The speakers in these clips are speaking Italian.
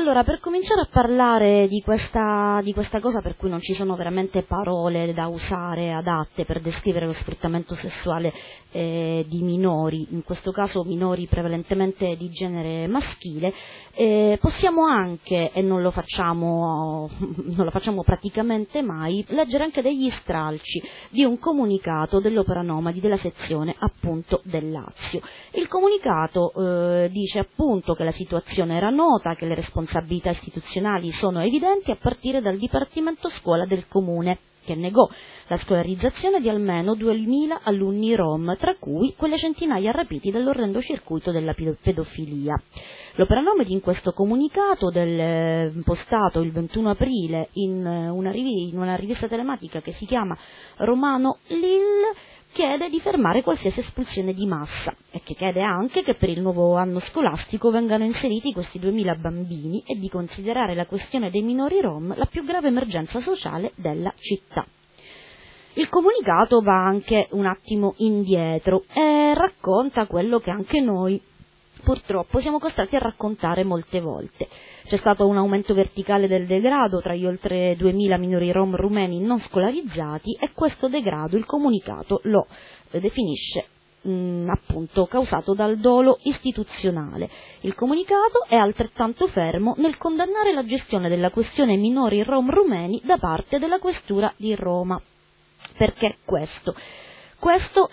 Allora, per cominciare a parlare di questa cosa per cui non ci sono veramente parole da usare adatte per descrivere lo sfruttamento sessuale di minori, in questo caso minori prevalentemente di genere maschile, possiamo anche, e non lo facciamo praticamente mai, leggere anche degli stralci di un comunicato dell'Opera Nomadi della sezione appunto del Lazio. Il comunicato dice appunto che la situazione era nota, che le responsabilità istituzionali sono evidenti a partire dal Dipartimento Scuola del Comune, che negò la scolarizzazione di almeno 2000 alunni rom, tra cui quelle centinaia rapiti dall'orrendo circuito della pedofilia. L'Opera Nomadi in questo comunicato postato il 21 aprile in una rivista telematica che si chiama Romano Lil, chiede di fermare qualsiasi espulsione di massa e che chiede anche che per il nuovo anno scolastico vengano inseriti questi 2000 bambini e di considerare la questione dei minori rom la più grave emergenza sociale della città. Il comunicato va anche un attimo indietro e racconta quello che anche noi purtroppo siamo costretti a raccontare molte volte. C'è stato un aumento verticale del degrado tra gli oltre 2000 minori rom rumeni non scolarizzati e questo degrado il comunicato lo definisce appunto causato dal dolo istituzionale. Il comunicato è altrettanto fermo nel condannare la gestione della questione minori rom rumeni da parte della questura di Roma. Perché questo? Questo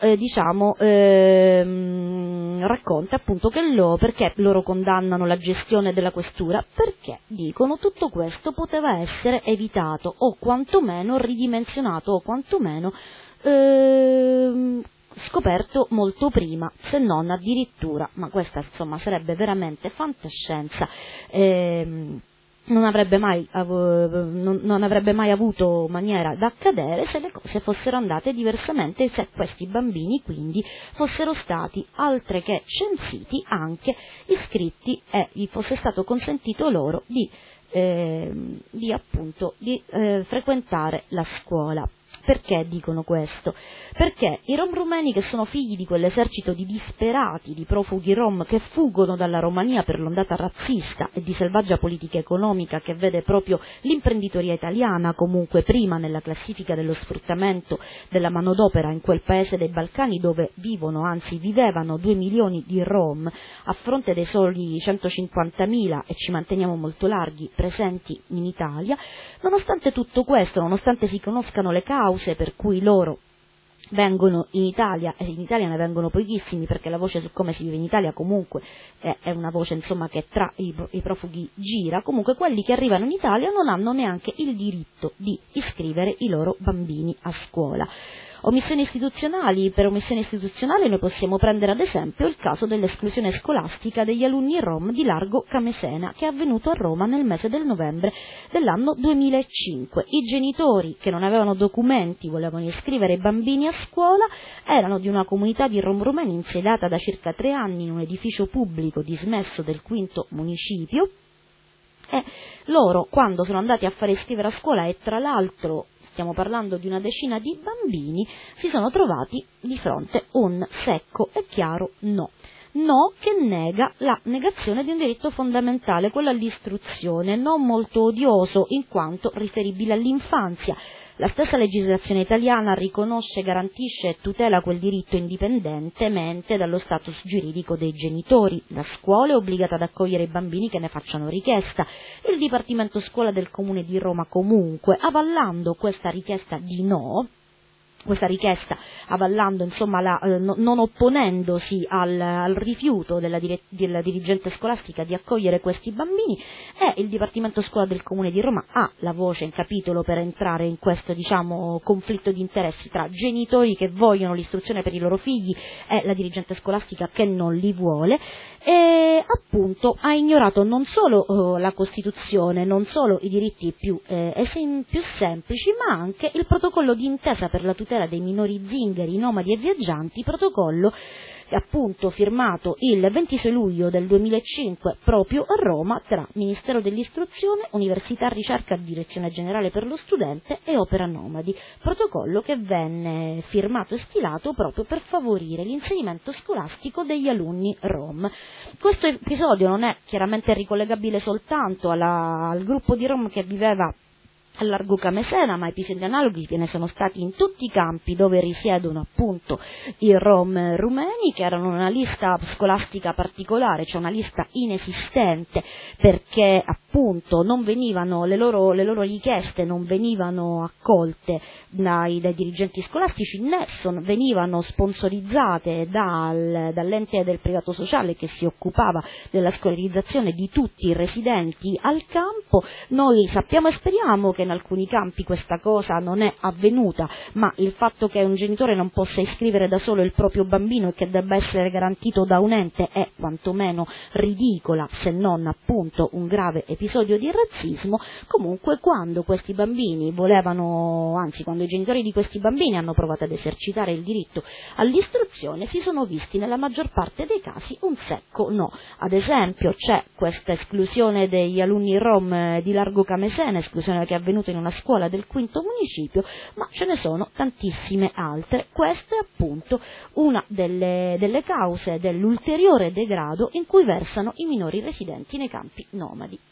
racconta appunto che perché loro condannano la gestione della questura, perché dicono tutto questo poteva essere evitato o quantomeno ridimensionato o quantomeno scoperto molto prima, se non addirittura, ma questa insomma sarebbe veramente fantascienza. Non avrebbe mai avuto maniera d'accadere se le cose fossero andate diversamente, se questi bambini quindi fossero stati altre che censiti, anche iscritti e gli fosse stato consentito loro di frequentare la scuola. Perché dicono questo? Perché i rom rumeni, che sono figli di quell'esercito di disperati, di profughi rom che fuggono dalla Romania per l'ondata razzista e di selvaggia politica economica che vede proprio l'imprenditoria italiana comunque prima nella classifica dello sfruttamento della manodopera in quel paese dei Balcani dove vivevano 2 milioni di rom a fronte dei soli 150.000, e ci manteniamo molto larghi, presenti in Italia. Nonostante tutto questo, nonostante si conoscano le cause per cui loro vengono in Italia, e in Italia ne vengono pochissimi perché la voce su come si vive in Italia comunque è una voce insomma che tra i profughi gira, comunque quelli che arrivano in Italia non hanno neanche il diritto di iscrivere i loro bambini a scuola. Omissioni istituzionali. Per omissione istituzionale noi possiamo prendere ad esempio il caso dell'esclusione scolastica degli alunni rom di Largo Camesena, che è avvenuto a Roma nel mese del novembre dell'anno 2005. I genitori che non avevano documenti volevano iscrivere i bambini a scuola, erano di una comunità di rom rumeni insediata da circa 3 anni in un edificio pubblico dismesso del 5° municipio, e loro, quando sono andati a fare iscrivere a scuola, e tra l'altro stiamo parlando di una decina di bambini, si sono trovati di fronte un secco e chiaro no. No che nega la negazione di un diritto fondamentale, quello all'istruzione, non molto odioso in quanto riferibile all'infanzia. La stessa legislazione italiana riconosce, garantisce e tutela quel diritto indipendentemente dallo status giuridico dei genitori. La scuola è obbligata ad accogliere i bambini che ne facciano richiesta. Il Dipartimento Scuola del Comune di Roma comunque, avallando questa richiesta di no, questa richiesta avallando insomma non opponendosi al rifiuto della dirigente scolastica di accogliere questi bambini, e il Dipartimento Scuola del Comune di Roma ha la voce in capitolo per entrare in questo conflitto di interessi tra genitori che vogliono l'istruzione per i loro figli e la dirigente scolastica che non li vuole, e appunto ha ignorato non solo la Costituzione, non solo i diritti più semplici, ma anche il protocollo d'intesa per la tutela dei minori zingari, nomadi e viaggianti, protocollo appunto firmato il 26 luglio del 2005 proprio a Roma tra Ministero dell'Istruzione, Università, Ricerca, Direzione Generale per lo Studente e Opera Nomadi, protocollo che venne firmato e stilato proprio per favorire l'inserimento scolastico degli alunni Rom. Questo episodio non è chiaramente ricollegabile soltanto al gruppo di Rom che viveva a Largo Camesena, ma episodi analoghi ne sono stati in tutti i campi dove risiedono appunto i Rom rumeni, che erano una lista scolastica particolare, cioè una lista inesistente, perché appunto non venivano, le loro richieste non venivano accolte dai dirigenti scolastici, né venivano sponsorizzate dall'ente del privato sociale che si occupava della scolarizzazione di tutti i residenti al campo. Noi sappiamo e speriamo che in alcuni campi questa cosa non è avvenuta, ma il fatto che un genitore non possa iscrivere da solo il proprio bambino e che debba essere garantito da un ente è quantomeno ridicola, se non appunto un grave episodio di razzismo. Comunque quando questi bambini quando i genitori di questi bambini hanno provato ad esercitare il diritto all'istruzione, si sono visti nella maggior parte dei casi un secco no. Ad esempio c'è questa esclusione degli alunni Rom di Largo Camesena, esclusione che è avvenuta in una scuola del quinto municipio, ma ce ne sono tantissime altre. Questa è appunto una delle cause dell'ulteriore degrado in cui versano i minori residenti nei campi nomadi.